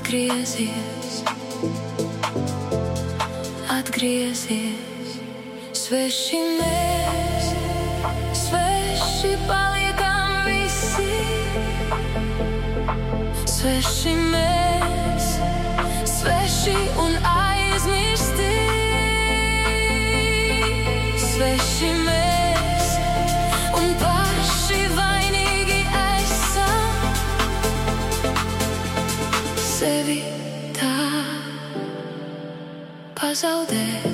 atgriezies, atgriezies. Sveši mēs, sveši paliekam visi. Sveši mēs, sveši un aizmirsti. Sveši mēs un paši vainīgi esam. Sevi tā pazaudēt.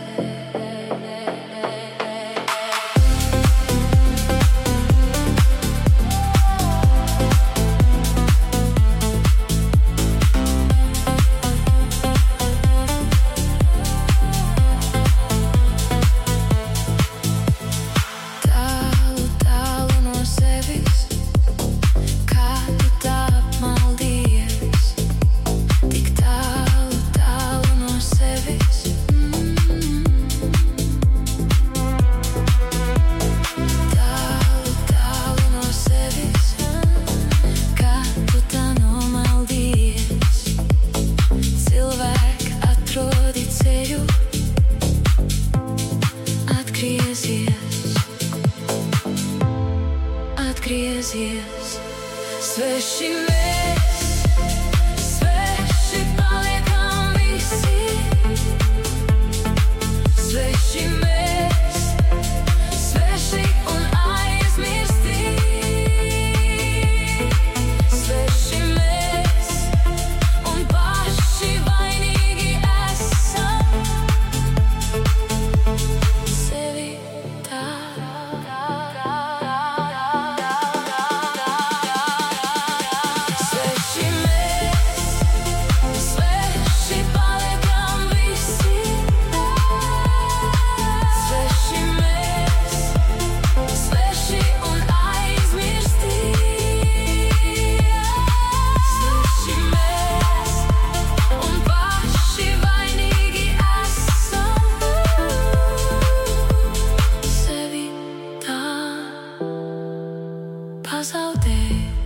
Atgriezies, sveši mēs, sveši paliekam visi. Sveši mēs, sveši un aizmirsti. Sveši mēs un paši vainīgi esam. Sevi tā pazaudēt.